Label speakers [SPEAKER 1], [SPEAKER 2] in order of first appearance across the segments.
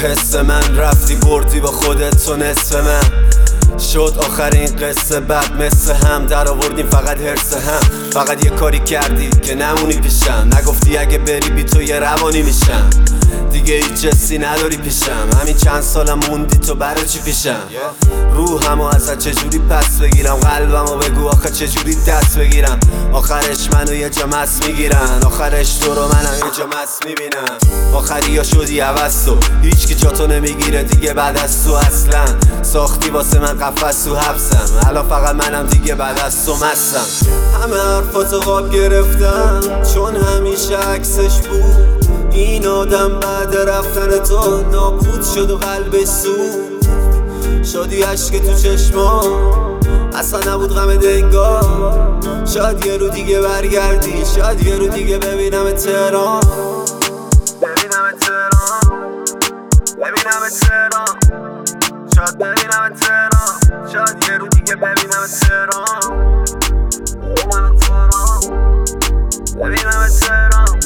[SPEAKER 1] قصه من رفتی بردی با خودت تو نصف من شد آخرین قصه بعد مثل هم در آوردیم فقط حرس هم فقط یه کاری کردی که نمونی پیشم نگفتی اگه بری بی تو یه روانی میشم دیگه هیچ جسی نداری پیشم همین چند سالم موندی تو برای چی پیشم روحمو ازت چجوری پس بگیرم قلبمو بگو آخه چجوری دست بگیرم آخرش منو یه جا مس میگیرن آخرش تو رو منم یه جا مس میبینم آخریا شدی عوض تو هیچ کی جاتو نمیگیره دیگه بعد از تو اصلا ساختی واسه من قفس تو حبسم الان فقط منم دیگه بعد از تو مستم همه حرفاتو خواب گرفتم چون همیشه عکسش بود این آدم بعد رفتن تو نابود شد و قلبش سود شدی عشق تو چشما اصلا نبود غم دنگا شاید یه رو دیگه برگردی شاید یه رو دیگه ببینم تهران ببینم تهران ببینم تهران شاید ببینم تهران شاید یه رو دیگه ببینم تهران ببینم تهران ببینم تهران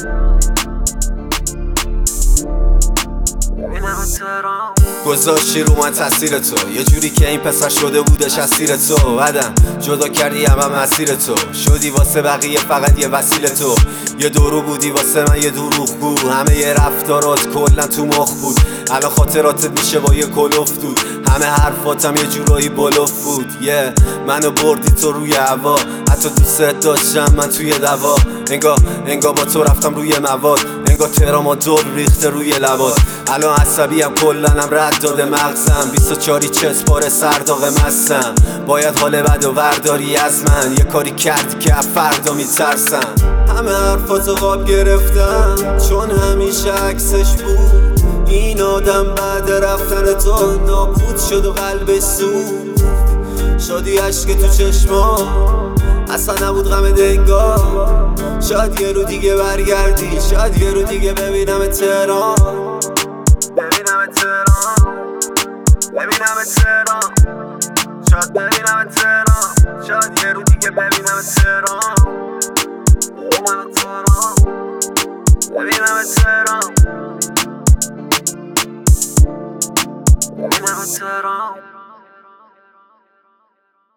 [SPEAKER 1] گذاشتی رو من تاثیر تو یه جوری که این پسر شده بودش اسیر تو بعدم جدا کردی همه مسیر تو شدی واسه بقیه فقط یه وسیله تو یه دورو بودی واسه من یه دروغگو همه یه رفتارات کلا تو مخ بود الان خاطراتت میشه با یه کلوف دود همه حرفاتم یه جورایی بلوف بود منو بردی تو روی هوا حتی دوست داشتم من توی دوا انگار با تو رفتم روی مواد انگار تهران دور ریخته روی لبات الان عصبیم کلنم رد داده مغزم 24 چسپار سرداغ مستم باید حال بد و ورداری از من یه کاری کردی که از فردا میترسم همه حرفاتو خواب گرفتم چون همیشه عکسش بود این آدم بعد رفتن تو نابود شد و قلبش سود شدی عشق تو چشما اصلا نبود غم دنگا شاید یه رو دیگه برگردی شاید یه رو دیگه ببینم تهران ببینم تهران ببینم تهران شاید ببینم تهران شاید یه رو دیگه ببینم تهران ببینم تهران ببینم تهران ببینم تهران